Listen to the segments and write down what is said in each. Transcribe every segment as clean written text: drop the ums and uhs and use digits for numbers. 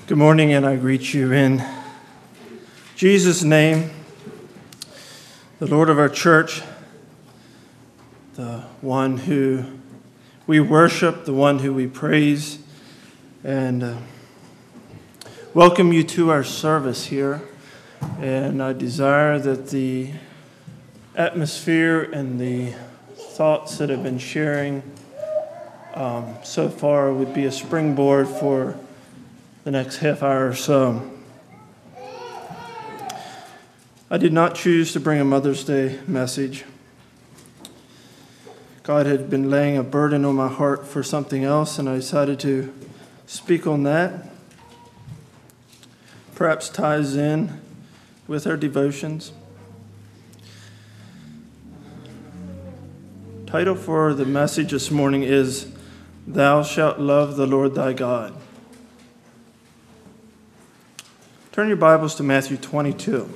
Good morning, and I greet you in Jesus' name, the Lord of our church, the one who we worship, the one who we praise, and welcome you to our service here. And I desire that the atmosphere and the thoughts that have been sharing so far would be a springboard for the next half hour or so. I did not choose to bring a Mother's Day message. God had been laying a burden on my heart for something else, and I decided to speak on that. Perhaps ties in with our devotions. Title for the message this morning is, Thou Shalt Love the Lord Thy God. Turn your Bibles to Matthew 22.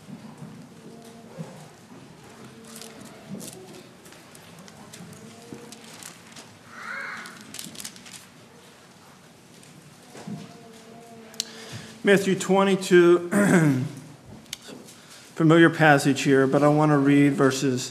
Matthew 22, familiar passage here, but I want to read verses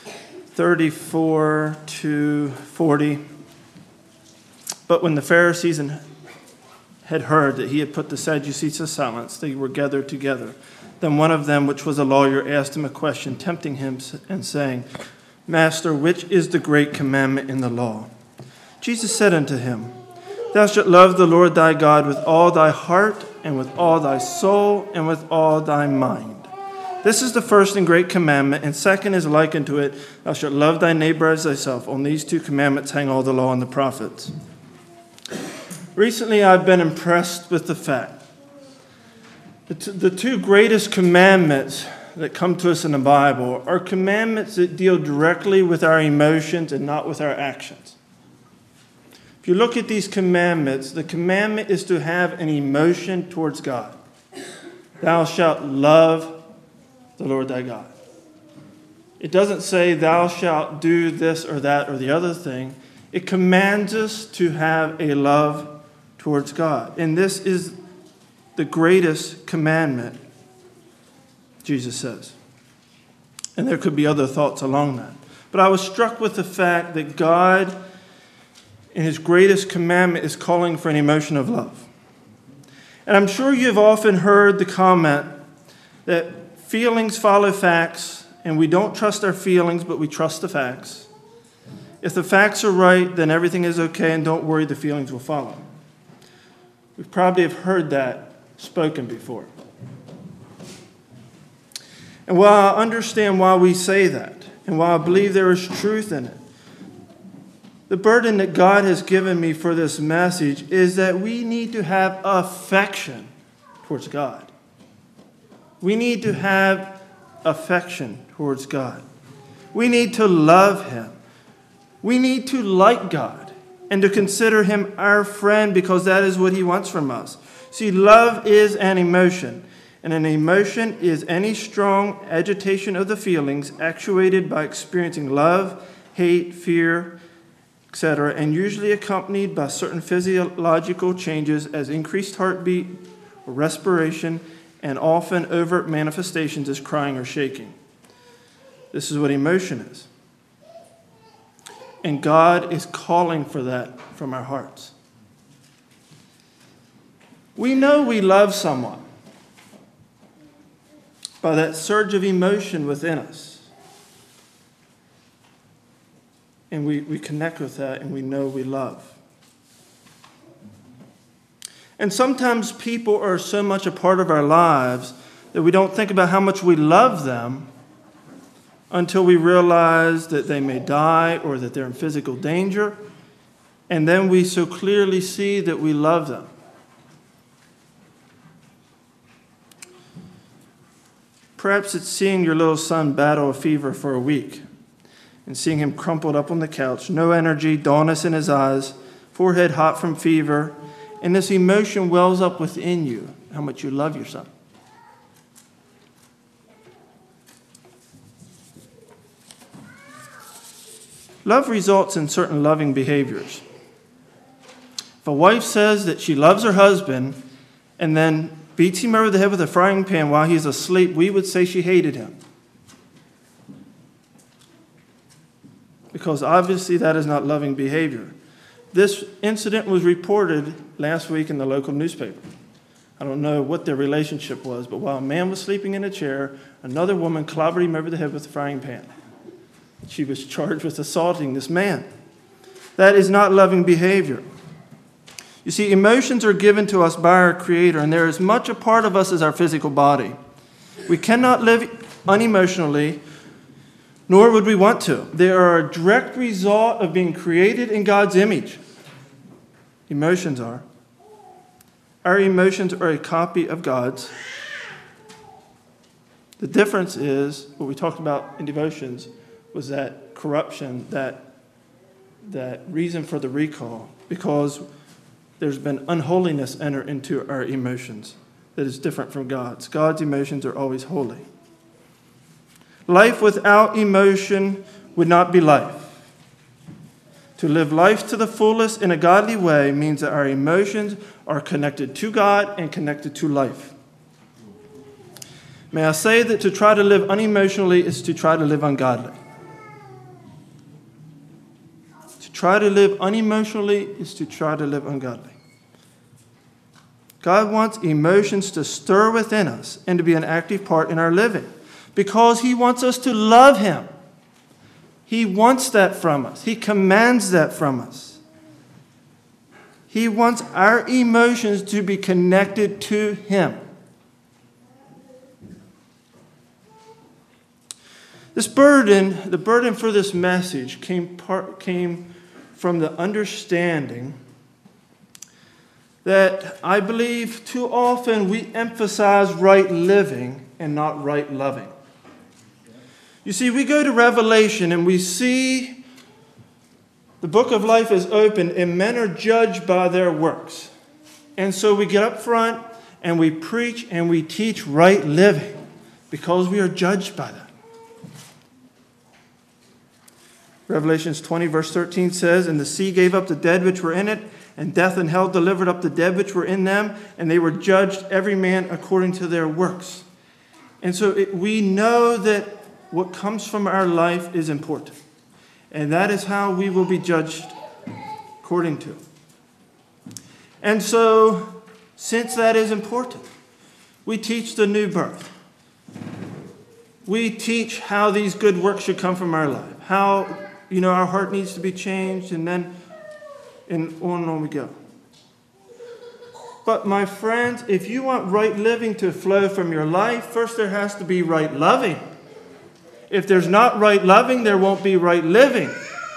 34 to 40. But when the Pharisees had heard that he had put the Sadducees to silence, they were gathered together. Then one of them, which was a lawyer, asked him a question, tempting him and saying, Master, which is the great commandment in the law? Jesus said unto him, Thou shalt love the Lord thy God with all thy heart, and with all thy soul, and with all thy mind. This is the first and great commandment, and second is like unto it, Thou shalt love thy neighbor as thyself. On these two commandments hang all the law and the prophets. Recently, I've been impressed with the fact that the two greatest commandments that come to us in the Bible are commandments that deal directly with our emotions and not with our actions. If you look at these commandments, the commandment is to have an emotion towards God. Thou shalt love the Lord thy God. It doesn't say thou shalt do this or that or the other thing. It commands us to have a love towards God. And this is the greatest commandment, Jesus says. And there could be other thoughts along that. But I was struck with the fact that God, in his greatest commandment, is calling for an emotion of love. And I'm sure you've often heard the comment that feelings follow facts, and we don't trust our feelings, but we trust the facts. If the facts are right, then everything is okay, and don't worry, the feelings will follow. We probably have heard that spoken before. And while I understand why we say that, and while I believe there is truth in it, the burden that God has given me for this message is that we need to have affection towards God. We need to have affection towards God. We need to love him. We need to like God and to consider him our friend, because that is what he wants from us. See, love is an emotion, and an emotion is any strong agitation of the feelings actuated by experiencing love, hate, fear, etc., and usually accompanied by certain physiological changes as increased heartbeat or respiration, and often overt manifestations as crying or shaking. This is what emotion is. And God is calling for that from our hearts. We know we love someone by that surge of emotion within us. And we connect with that, and we know we love. And sometimes people are so much a part of our lives that we don't think about how much we love them until we realize that they may die or that they're in physical danger. And then we so clearly see that we love them. Perhaps it's seeing your little son battle a fever for a week and seeing him crumpled up on the couch, no energy, dullness in his eyes, forehead hot from fever, and this emotion wells up within you, how much you love your son. Love results in certain loving behaviors. If a wife says that she loves her husband and then beats him over the head with a frying pan while he's asleep, we would say she hated him. Because obviously that is not loving behavior. This incident was reported last week in the local newspaper. I don't know what their relationship was, but while a man was sleeping in a chair, another woman clobbered him over the head with a frying pan. She was charged with assaulting this man. That is not loving behavior. You see, emotions are given to us by our Creator, and they're as much a part of us as our physical body. We cannot live unemotionally, nor would we want to. They are a direct result of being created in God's image. Emotions are. Our emotions are a copy of God's. The difference is, what we talked about in devotions, was that corruption, that reason for the recall, because there's been unholiness enter into our emotions that is different from God's. God's emotions are always holy. Life without emotion would not be life. To live life to the fullest in a godly way means that our emotions are connected to God and connected to life. May I say that to try to live unemotionally is to try to live ungodly. To try to live unemotionally is to try to live ungodly. God wants emotions to stir within us and to be an active part in our living because He wants us to love Him. He wants that from us. He commands that from us. He wants our emotions to be connected to Him. This burden, the burden for this message came from the understanding that I believe too often we emphasize right living and not right loving. You see, we go to Revelation and we see the book of life is opened and men are judged by their works. And so we get up front and we preach and we teach right living because we are judged by that. Revelations 20 verse 13 says, "And the sea gave up the dead which were in it, and death and hell delivered up the dead which were in them, and they were judged every man according to their works." And so we know that what comes from our life is important. And that is how we will be judged according to. And so, since that is important, we teach the new birth. We teach how these good works should come from our life. How, our heart needs to be changed, and then on and on we go. But my friends, if you want right living to flow from your life, first there has to be right loving. If there's not right loving, there won't be right living.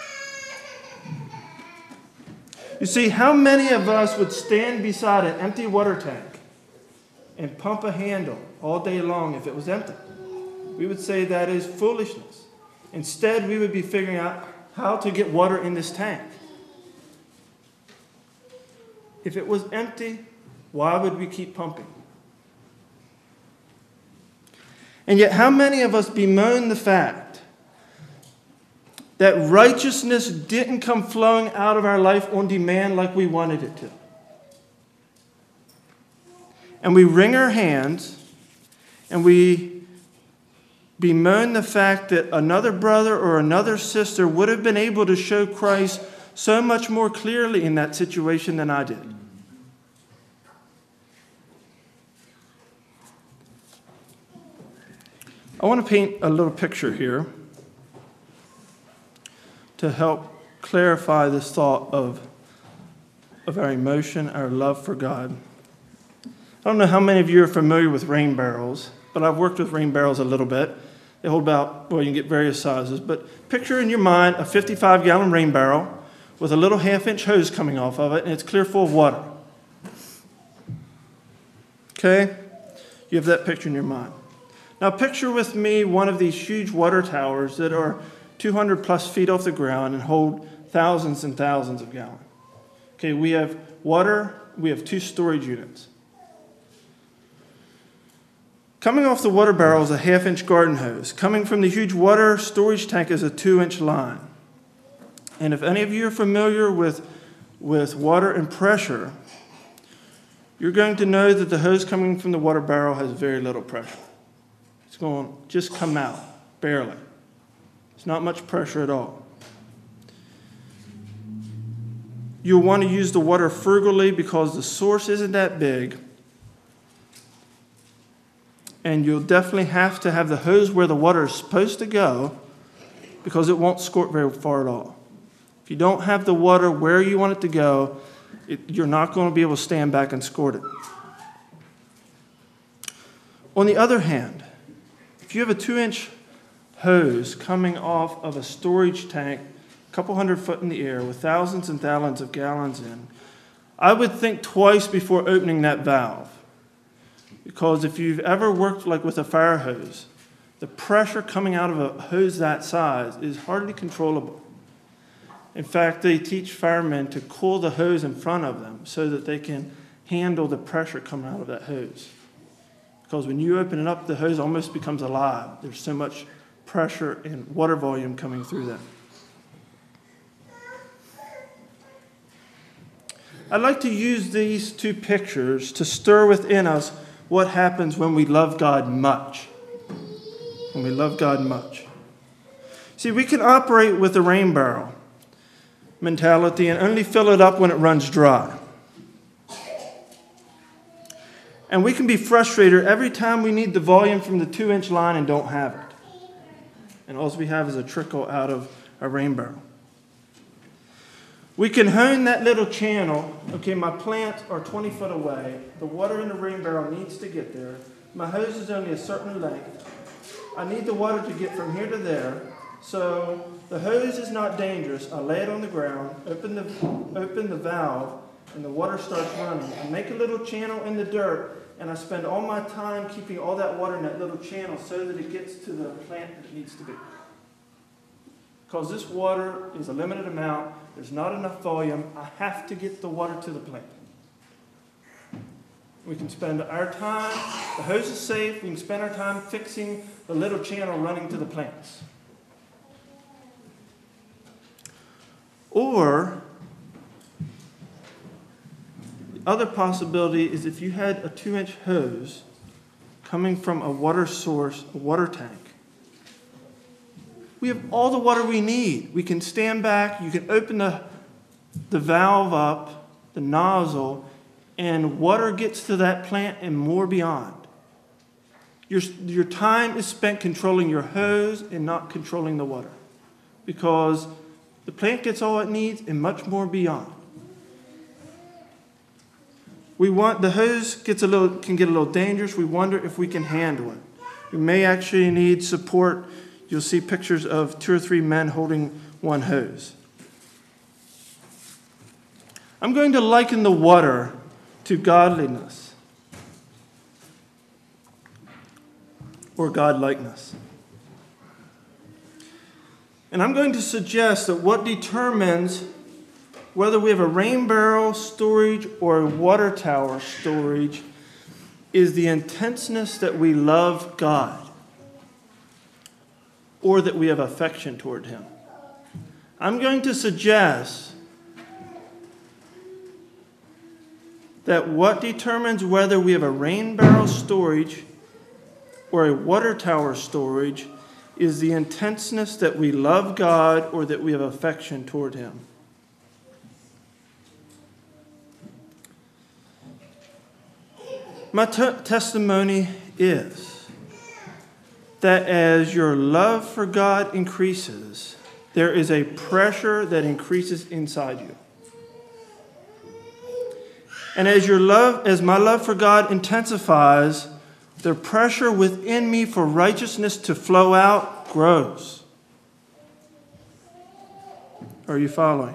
You see, how many of us would stand beside an empty water tank and pump a handle all day long if it was empty? We would say that is foolishness. Instead, we would be figuring out how to get water in this tank. If it was empty, why would we keep pumping? And yet, how many of us bemoan the fact that righteousness didn't come flowing out of our life on demand like we wanted it to? And we wring our hands and we bemoan the fact that another brother or another sister would have been able to show Christ so much more clearly in that situation than I did. I want to paint a little picture here to help clarify this thought of our emotion, our love for God. I don't know how many of you are familiar with rain barrels, but I've worked with rain barrels a little bit. They hold about, you can get various sizes, but picture in your mind a 55-gallon rain barrel with a little half-inch hose coming off of it, and it's clear full of water. Okay? You have that picture in your mind. Now picture with me one of these huge water towers that are 200 plus feet off the ground and hold thousands and thousands of gallons. Okay, we have water, we have 2 storage units. Coming off the water barrel is a half-inch garden hose. Coming from the huge water storage tank is a 2-inch line. And if any of you are familiar with water and pressure, you're going to know that the hose coming from the water barrel has very little pressure. It's going to just come out, barely. It's not much pressure at all. You'll want to use the water frugally because the source isn't that big. And you'll definitely have to have the hose where the water is supposed to go because it won't squirt very far at all. If you don't have the water where you want it to go, you're not going to be able to stand back and squirt it. On the other hand, if you have a 2-inch hose coming off of a storage tank a couple hundred foot in the air with thousands and thousands of gallons in, I would think twice before opening that valve. Because if you've ever worked like with a fire hose, the pressure coming out of a hose that size is hardly controllable. In fact, they teach firemen to cool the hose in front of them so that they can handle the pressure coming out of that hose. Because when you open it up, the hose almost becomes alive. There's so much pressure and water volume coming through that. I'd like to use these two pictures to stir within us what happens when we love God much. When we love God much. See, we can operate with the rain barrel mentality and only fill it up when it runs dry. And we can be frustrated every time we need the volume from the 2-inch line and don't have it. And all we have is a trickle out of a rain barrel. We can hone that little channel. Okay, my plants are 20 foot away. The water in the rain barrel needs to get there. My hose is only a certain length. I need the water to get from here to there. So the hose is not dangerous. I lay it on the ground, open the valve, and the water starts running. I make a little channel in the dirt, and I spend all my time keeping all that water in that little channel so that it gets to the plant that it needs to be. Because this water is a limited amount, there's not enough volume, I have to get the water to the plant. We can spend our time, the hose is safe, we can spend our time fixing the little channel running to the plants. Or, the other possibility is if you had a 2-inch hose coming from a water source, a water tank, we have all the water we need. We can stand back, you can open the valve up, the nozzle, and water gets to that plant and more beyond. Your time is spent controlling your hose and not controlling the water. Because the plant gets all it needs and much more beyond. The hose can get a little dangerous. We wonder if we can handle it. We may actually need support. You'll see pictures of 2 or 3 men holding one hose. I'm going to liken the water to godliness or godlikeness. And I'm going to suggest that what determines whether we have a rain barrel storage or a water tower storage is the intenseness that we love God or that we have affection toward Him. I'm going to suggest that what determines whether we have a rain barrel storage or a water tower storage is the intenseness that we love God or that we have affection toward Him. My testimony is that as your love for God increases, there is a pressure that increases inside you. And as my love for God intensifies, the pressure within me for righteousness to flow out grows. Are you following?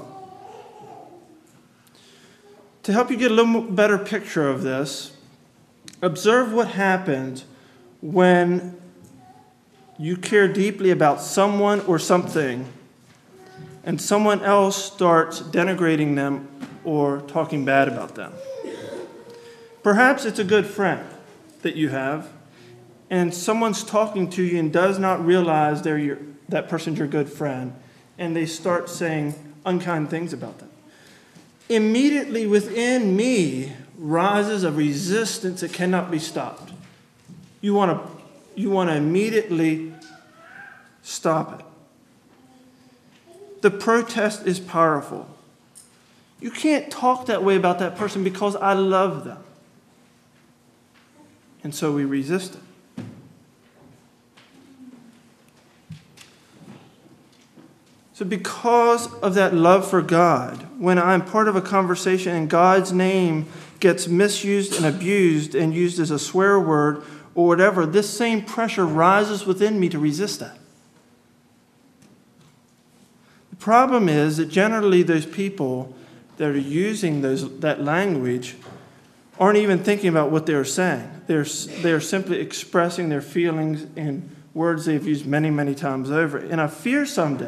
To help you get a little better picture of this, observe what happens when you care deeply about someone or something and someone else starts denigrating them or talking bad about them. Perhaps it's a good friend that you have, and someone's talking to you and does not realize that person's your good friend, and they start saying unkind things about them. Immediately within me rises a resistance that cannot be stopped. You want to immediately stop it. The protest is powerful. You can't talk that way about that person because I love them. And so we resist it. So because of that love for God, when I'm part of a conversation and God's name gets misused and abused and used as a swear word or whatever, this same pressure rises within me to resist that. The problem is that generally those people that are using that language aren't even thinking about what they're saying. They're simply expressing their feelings in words they've used many, many times over. And I fear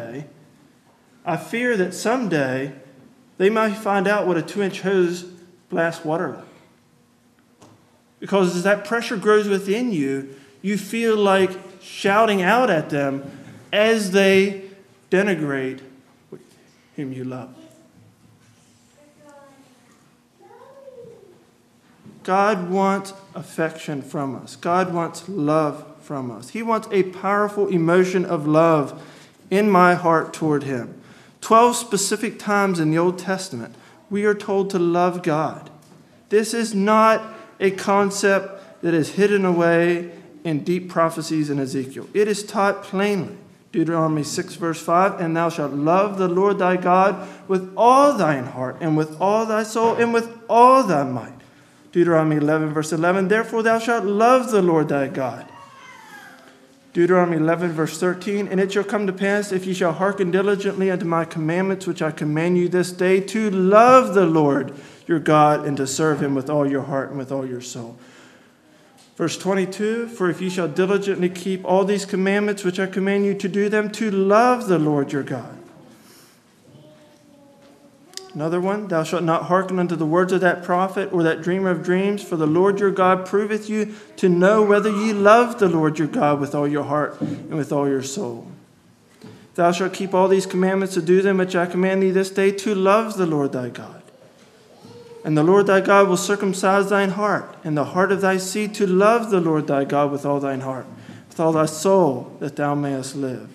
that someday they might find out what a 2-inch hose blasts water like. Because as that pressure grows within you, you feel like shouting out at them as they denigrate whom you love. God wants affection from us. God wants love from us. He wants a powerful emotion of love in my heart toward Him. 12 specific times in the Old Testament, we are told to love God. This is not a concept that is hidden away in deep prophecies in Ezekiel. It is taught plainly. Deuteronomy 6 verse 5, and thou shalt love the Lord thy God with all thine heart and with all thy soul and with all thy might. Deuteronomy 11 verse 11, therefore thou shalt love the Lord thy God. Deuteronomy 11 verse 13, and it shall come to pass, if ye shall hearken diligently unto my commandments, which I command you this day, to love the Lord your God and to serve Him with all your heart and with all your soul. Verse 22, for if ye shall diligently keep all these commandments which I command you to do them, to love the Lord your God. Another one, thou shalt not hearken unto the words of that prophet or that dreamer of dreams, for the Lord your God proveth you to know whether ye love the Lord your God with all your heart and with all your soul. Thou shalt keep all these commandments to do them which I command thee this day, to love the Lord thy God. And the Lord thy God will circumcise thine heart and the heart of thy seed to love the Lord thy God with all thine heart, with all thy soul, that thou mayest live.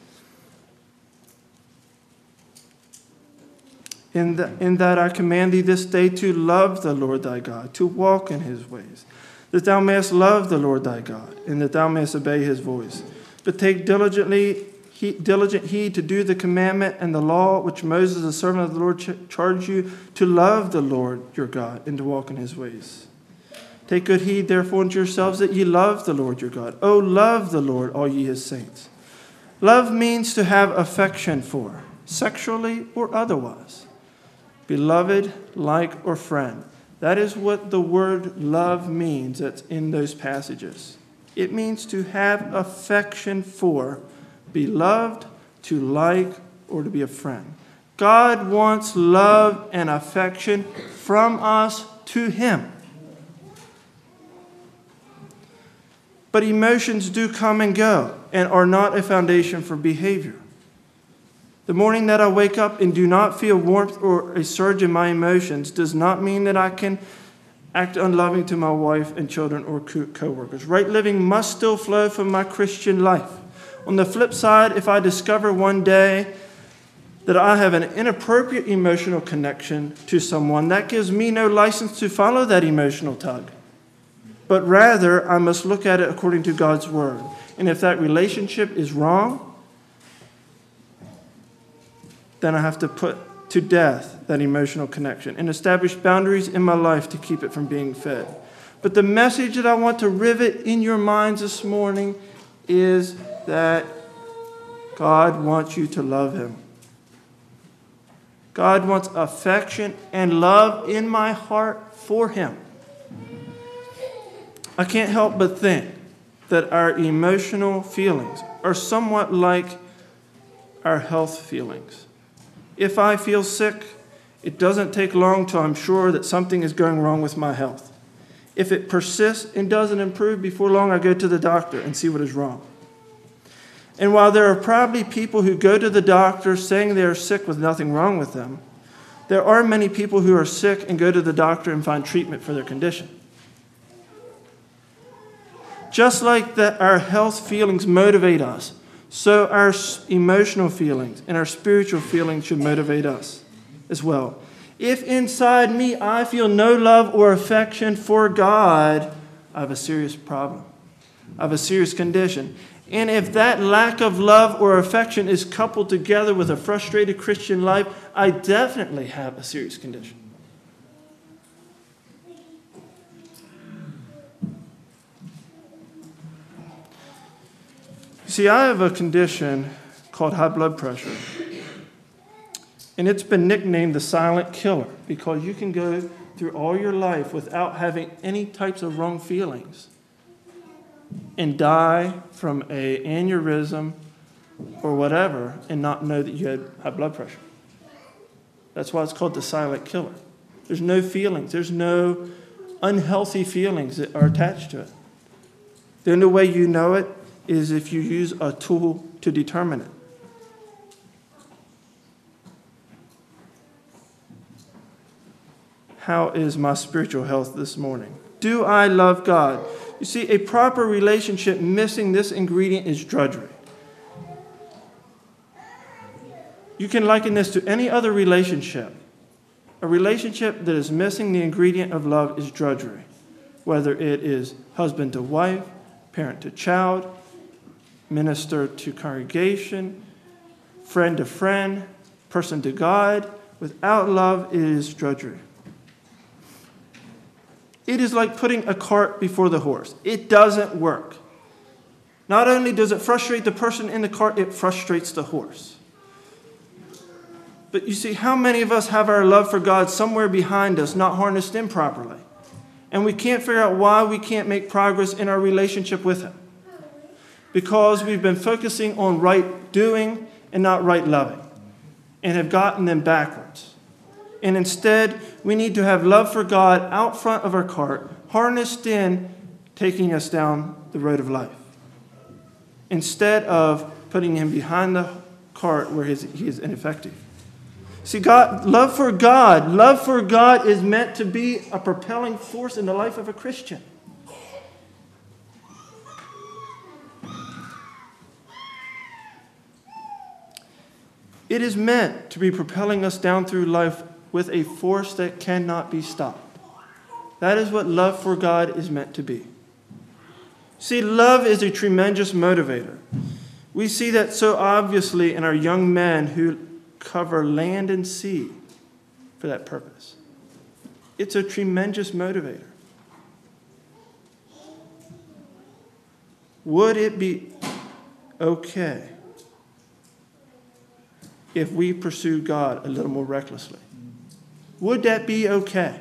In that I command thee this day to love the Lord thy God, to walk in His ways, that thou mayest love the Lord thy God, and that thou mayest obey His voice. But take diligent heed to do the commandment and the law which Moses, the servant of the Lord, charged you, to love the Lord your God and to walk in His ways. Take good heed, therefore, unto yourselves that ye love the Lord your God. O love the Lord, all ye His saints. Love means to have affection for, sexually or otherwise. Beloved, like, or friend. That is what the word love means that's in those passages. It means to have affection for, be loved, to like, or to be a friend. God wants love and affection from us to Him. But emotions do come and go and are not a foundation for behavior. The morning that I wake up and do not feel warmth or a surge in my emotions does not mean that I can act unloving to my wife and children or co-workers. Right living must still flow from my Christian life. On the flip side, if I discover one day that I have an inappropriate emotional connection to someone, that gives me no license to follow that emotional tug. But rather, I must look at it according to God's word. And if that relationship is wrong, then I have to put to death that emotional connection and establish boundaries in my life to keep it from being fed. But the message that I want to rivet in your minds this morning is that God wants you to love Him. God wants affection and love in my heart for Him. I can't help but think that our emotional feelings are somewhat like our health feelings. If I feel sick, it doesn't take long till I'm sure that something is going wrong with my health. If it persists and doesn't improve, before long I go to the doctor and see what is wrong. And while there are probably people who go to the doctor saying they are sick with nothing wrong with them, There are many people who are sick and go to the doctor and find treatment for their condition. Just like that our health feelings motivate us, so our emotional feelings and our spiritual feelings should motivate us as well. If inside me I feel no love or affection for God, I have a serious problem. I have a serious condition. And if that lack of love or affection is coupled together with a frustrated Christian life, I definitely have a serious condition. See, I have a condition called high blood pressure. And it's been nicknamed the silent killer because you can go through all your life without having any types of wrong feelings and die from an aneurysm or whatever and not know that you had high blood pressure. That's why it's called the silent killer. There's no feelings. There's no unhealthy feelings that are attached to it. The only way you know it is if you use a tool to determine it. How is my spiritual health this morning? Do I love God? You see, a proper relationship missing this ingredient is drudgery. You can liken this to any other relationship. A relationship that is missing the ingredient of love is drudgery. Whether it is husband to wife, parent to child, minister to congregation, friend to friend, person to God. Without love, it is drudgery. It is like putting a cart before the horse. It doesn't work. Not only does it frustrate the person in the cart, it frustrates the horse. But you see, how many of us have our love for God somewhere behind us, not harnessed in properly? And we can't figure out why we can't make progress in our relationship with Him. Because we've been focusing on right doing and not right loving, and have gotten them backwards. And instead, we need to have love for God out front of our cart, harnessed in, taking us down the road of life. Instead of putting Him behind the cart where He is ineffective. See, love for God is meant to be a propelling force in the life of a Christian. It is meant to be propelling us down through life with a force that cannot be stopped. That is what love for God is meant to be. See, love is a tremendous motivator. We see that so obviously in our young men who cover land and sea for that purpose. It's a tremendous motivator. Would it be okay if we pursue God a little more recklessly? Would that be okay?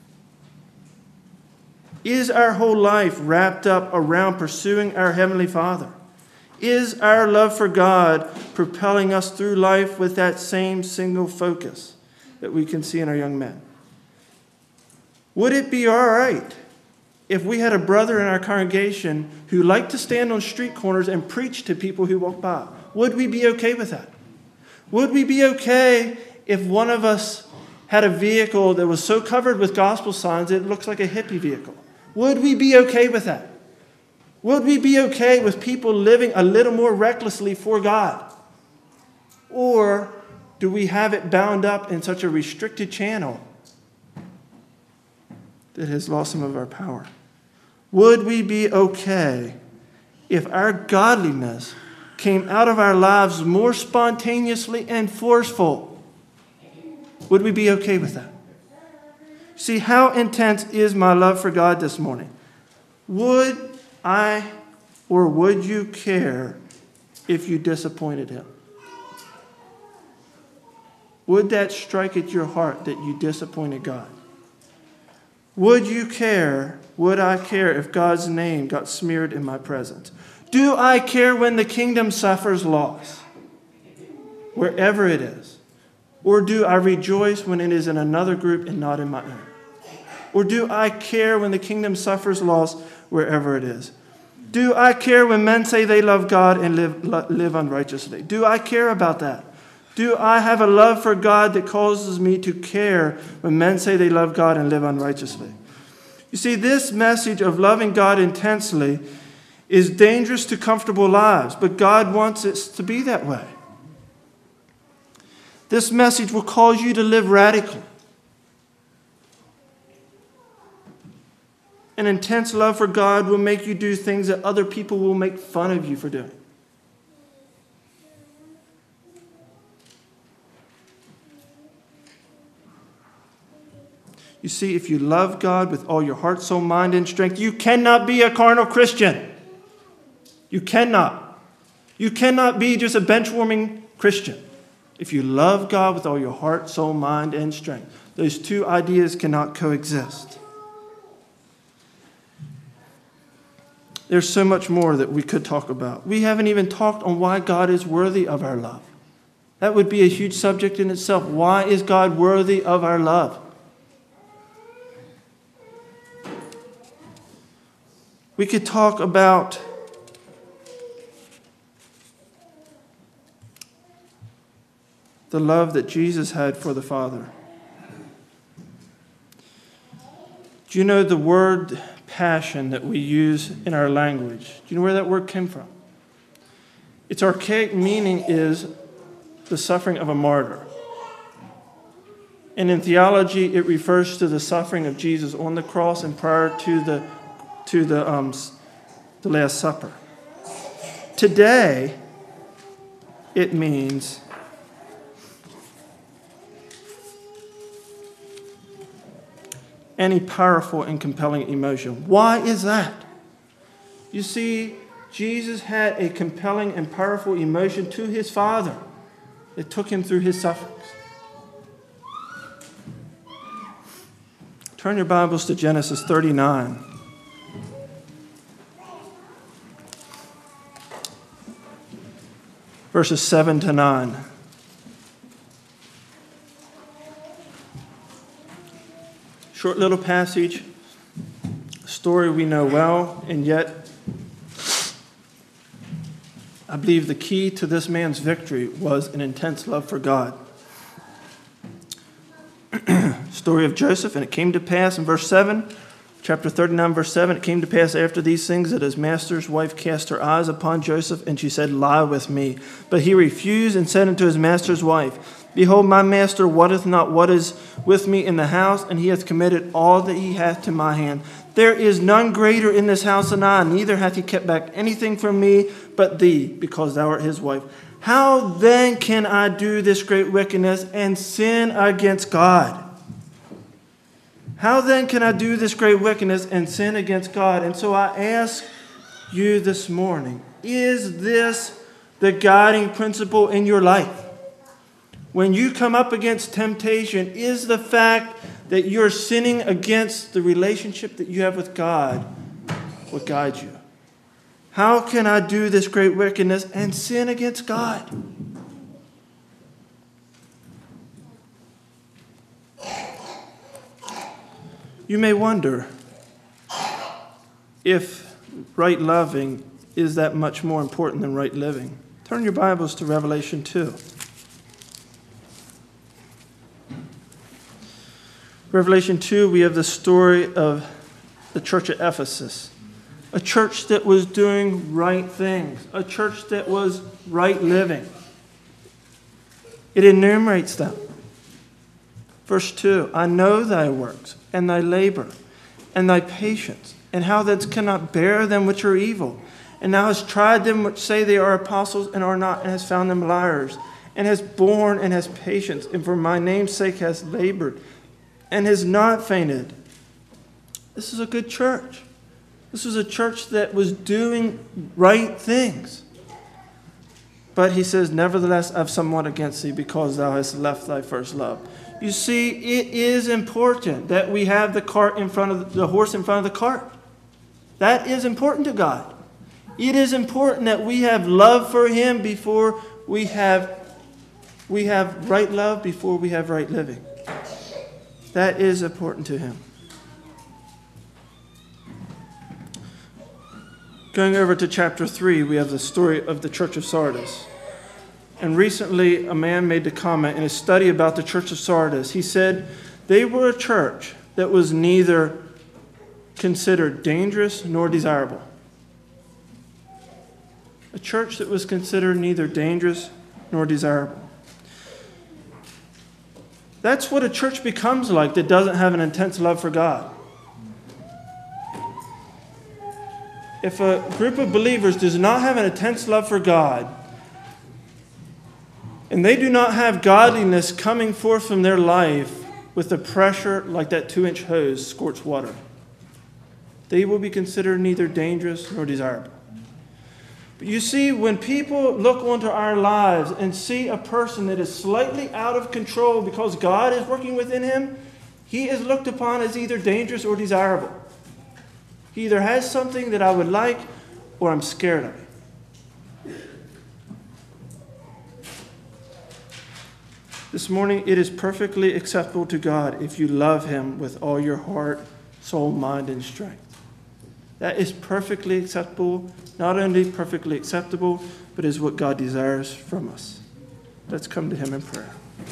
Is our whole life wrapped up around pursuing our Heavenly Father? Is our love for God propelling us through life with that same single focus that we can see in our young men? Would it be all right if we had a brother in our congregation who liked to stand on street corners and preach to people who walk by? Would we be okay with that? Would we be okay if one of us had a vehicle that was so covered with gospel signs that it looks like a hippie vehicle? Would we be okay with that? Would we be okay with people living a little more recklessly for God? Or do we have it bound up in such a restricted channel that has lost some of our power? Would we be okay if our godliness came out of our lives more spontaneously and forceful? Would we be okay with that? See, how intense is my love for God this morning? Would I or would you care if you disappointed Him? Would that strike at your heart that you disappointed God? Would you care, would I care if God's name got smeared in my presence? Do I care when the kingdom suffers loss, wherever it is? Or do I rejoice when it is in another group and not in my own? Or do I care when the kingdom suffers loss wherever it is? Do I care when men say they love God and live unrighteously? Do I care about that? Do I have a love for God that causes me to care when men say they love God and live unrighteously? You see, this message of loving God intensely is dangerous to comfortable lives, but God wants it to be that way. This message will cause you to live radically. An intense love for God will make you do things that other people will make fun of you for doing. You see, if you love God with all your heart, soul, mind, and strength, you cannot be a carnal Christian. You cannot. You cannot be just a bench-warming Christian. If you love God with all your heart, soul, mind, and strength, those two ideas cannot coexist. There's so much more that we could talk about. We haven't even talked on why God is worthy of our love. That would be a huge subject in itself. Why is God worthy of our love? We could talk about the love that Jesus had for the Father. Do you know the word passion that we use in our language? Do you know where that word came from? Its archaic meaning is the suffering of a martyr. And in theology, it refers to the suffering of Jesus on the cross and prior to the Last Supper. Today, it means any powerful and compelling emotion. Why is that? You see, Jesus had a compelling and powerful emotion to his Father that took him through his sufferings. Turn your Bibles to Genesis 39. Verses 7 to 9. Short little passage, a story we know well, and yet I believe the key to this man's victory was an intense love for God. Story of Joseph, and it came to pass in verse 7, chapter 39, verse 7, it came to pass after these things that his master's wife cast her eyes upon Joseph, and she said, Lie with me. But he refused and said unto his master's wife, Behold, my master wotteth not what is with me in the house, and he hath committed all that he hath to my hand. There is none greater in this house than I, neither hath he kept back anything from me but thee, because thou art his wife. How then can I do this great wickedness and sin against God? How then can I do this great wickedness and sin against God? And so I ask you this morning, is this the guiding principle in your life? When you come up against temptation, is the fact that you're sinning against the relationship that you have with God what guides you? How can I do this great wickedness and sin against God? You may wonder if right loving is that much more important than right living. Turn your Bibles to Revelation 2. Revelation 2, we have the story of the church at Ephesus. A church that was doing right things. A church that was right living. It enumerates them. Verse 2, I know thy works, and thy labor, and thy patience, and how thou cannot bear them which are evil. And thou hast tried them which say they are apostles, and are not, and hast found them liars, and hast borne, and hast patience, and for my name's sake hast labored, and has not fainted. This is a good church. This was a church that was doing right things. But he says, nevertheless, I have somewhat against thee, because thou hast left thy first love. You see, it is important that we have the cart in front of the horse in front of the cart. That is important to God. It is important that we have love for him before we have right love before we have right living. That is important to him. Going over to chapter 3, we have the story of the church of Sardis. And recently, a man made the comment in a study about the church of Sardis. He said they were a church that was neither considered dangerous nor desirable. A church that was considered neither dangerous nor desirable. That's what a church becomes like that doesn't have an intense love for God. If a group of believers does not have an intense love for God, and they do not have godliness coming forth from their life with the pressure like that 2-inch hose squirts water, they will be considered neither dangerous nor desirable. But you see, when people look onto our lives and see a person that is slightly out of control because God is working within him, he is looked upon as either dangerous or desirable. He either has something that I would like or I'm scared of it. This morning, it is perfectly acceptable to God if you love him with all your heart, soul, mind, and strength. That is perfectly acceptable, not only perfectly acceptable, but is what God desires from us. Let's come to him in prayer.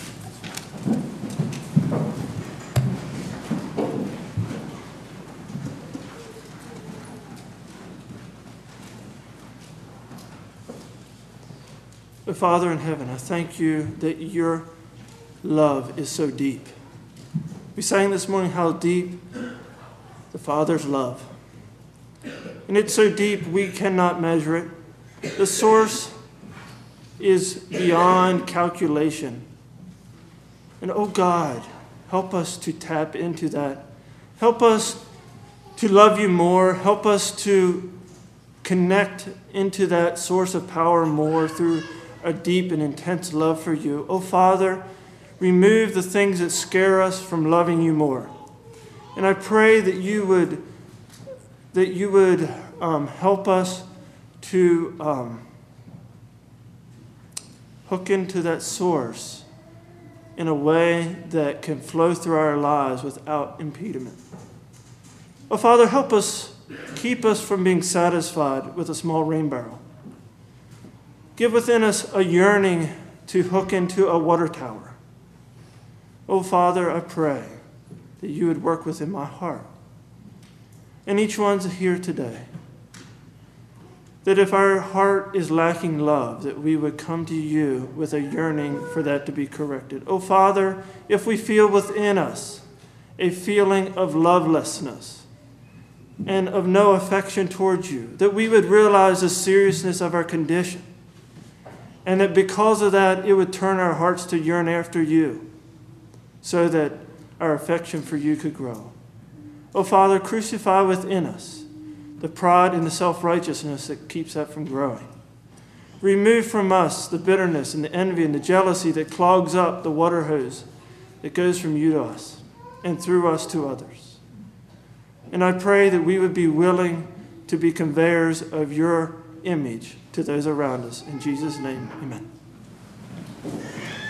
But Father in heaven, I thank you that your love is so deep. We sang this morning how deep the Father's love. And it's so deep we cannot measure it. The source is beyond calculation. And oh God, help us to tap into that. Help us to love you more. Help us to connect into that source of power more through a deep and intense love for you. Oh Father, remove the things that scare us from loving you more. And I pray that you would help us to hook into that source in a way that can flow through our lives without impediment. Oh Father, help us, keep us from being satisfied with a small rain barrel. Give within us a yearning to hook into a water tower. Oh, Father, I pray that you would work within my heart. And each one's here today. That if our heart is lacking love, that we would come to you with a yearning for that to be corrected. Oh, Father, if we feel within us a feeling of lovelessness and of no affection towards you, that we would realize the seriousness of our condition. And that because of that, it would turn our hearts to yearn after you so that our affection for you could grow. Oh, Father, crucify within us the pride and the self-righteousness that keeps that from growing. Remove from us the bitterness and the envy and the jealousy that clogs up the water hose that goes from you to us and through us to others. And I pray that we would be willing to be conveyors of your image to those around us. In Jesus' name, amen.